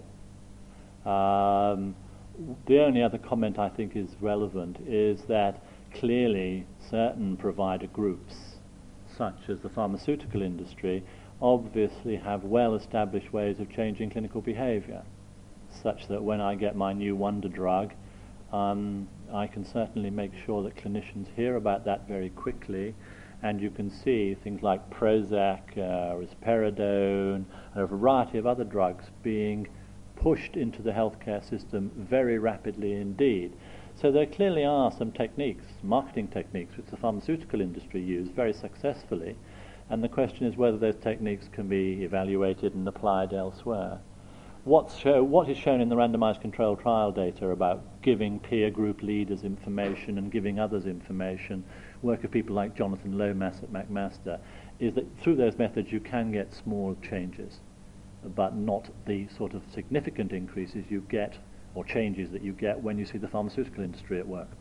The only other comment I think is relevant is that clearly certain provider groups, such as the pharmaceutical industry, obviously have well-established ways of changing clinical behavior, such that when I get my new wonder drug, I can certainly make sure that clinicians hear about that very quickly, and you can see things like Prozac, risperidone, and a variety of other drugs being pushed into the healthcare system very rapidly indeed. So there clearly are some techniques, marketing techniques, which the pharmaceutical industry use very successfully, and the question is whether those techniques can be evaluated and applied elsewhere. What is shown in the randomized controlled trial data about giving peer group leaders information and giving others information, work of people like Jonathan Lomas at McMaster, is that through those methods you can get small changes, but not the sort of significant increases you get, or changes that you get when you see the pharmaceutical industry at work.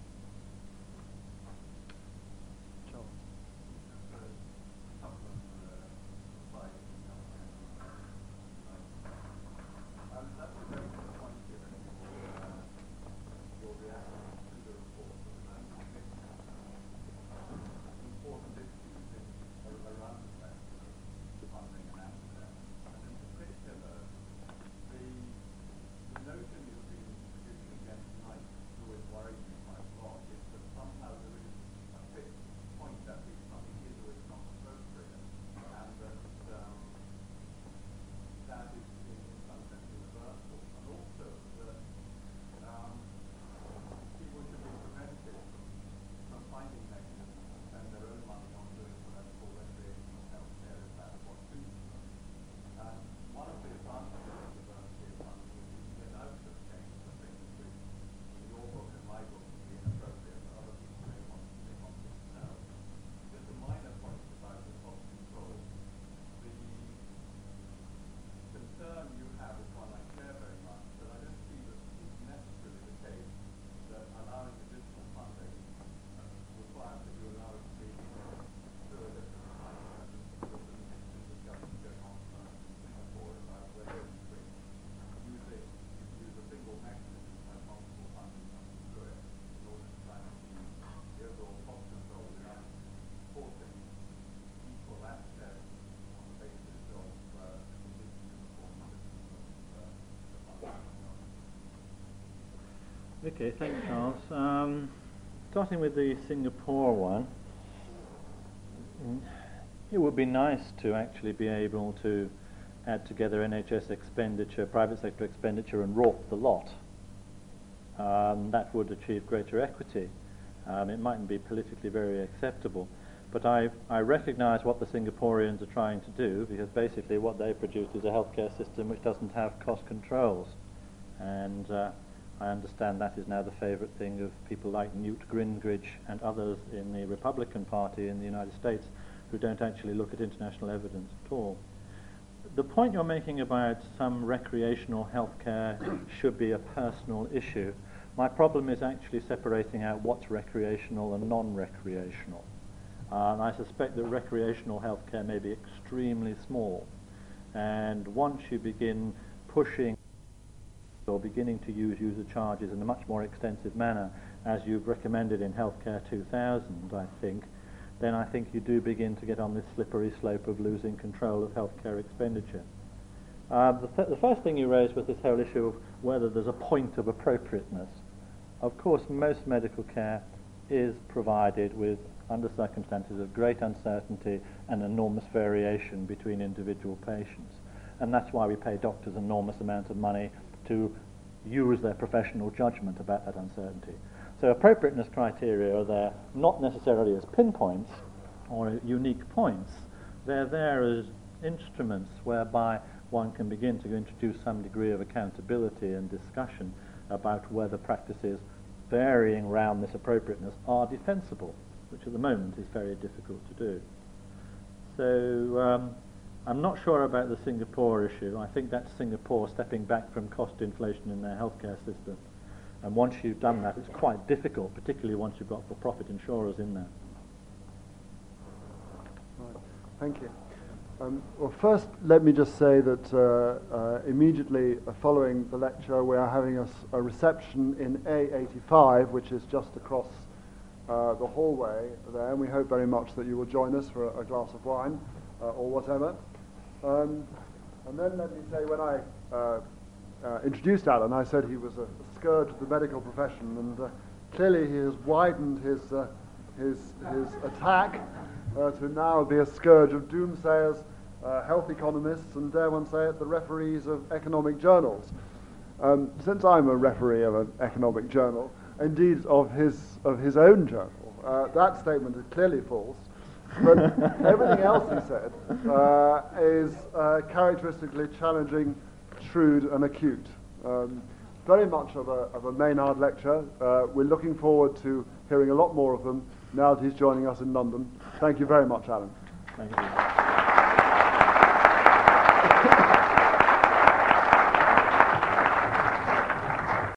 The notion you've been introducing again tonight always worries me quite a lot. Okay, thanks, Charles. Starting with the Singapore one, it would be nice to actually be able to add together NHS expenditure, private sector expenditure, and rorp the lot. That would achieve greater equity. It mightn't be politically very acceptable, but I recognize what the Singaporeans are trying to do, because basically what they produce is a healthcare system which doesn't have cost controls. And I understand that is now the favorite thing of people like Newt Gingrich and others in the Republican Party in the United States, who don't actually look at international evidence at all. The point you're making about some recreational healthcare should be a personal issue. My problem is actually separating out what's recreational and non-recreational. I suspect that recreational healthcare may be extremely small, and once you begin pushing or beginning to use user charges in a much more extensive manner, as you've recommended in Healthcare 2000, I think, then I think you do begin to get on this slippery slope of losing control of healthcare expenditure. The first thing you raised was this whole issue of whether there's a point of appropriateness. Of course, most medical care is provided with under circumstances of great uncertainty and enormous variation between individual patients. And that's why we pay doctors an enormous amount of money to use their professional judgment about that uncertainty. So appropriateness criteria are there not necessarily as pinpoints or unique points. They're there as instruments whereby one can begin to introduce some degree of accountability and discussion about whether practices varying around this appropriateness are defensible, which at the moment is very difficult to do. So I'm not sure about the Singapore issue. I think that's Singapore stepping back from cost inflation in their healthcare system. And once you've done that, it's quite difficult, particularly once you've got for-profit insurers in there. Right. Thank you. Well, first, let me just say that immediately following the lecture, we are having a reception in A85, which is just across the hallway there, and we hope very much that you will join us for a glass of wine or whatever. And then let me say, when I introduced Alan, I said he was a scourge of the medical profession, and clearly he has widened his attack to now be a scourge of doomsayers, health economists, and dare one say it, the referees of economic journals. Since I'm a referee of an economic journal, indeed of his own journal, that statement is clearly false. But everything else he said is characteristically challenging, shrewd, and acute. Very much of a Maynard lecture. We're looking forward to hearing a lot more of them now that he's joining us in London. Thank you very much, Alan. Thank you.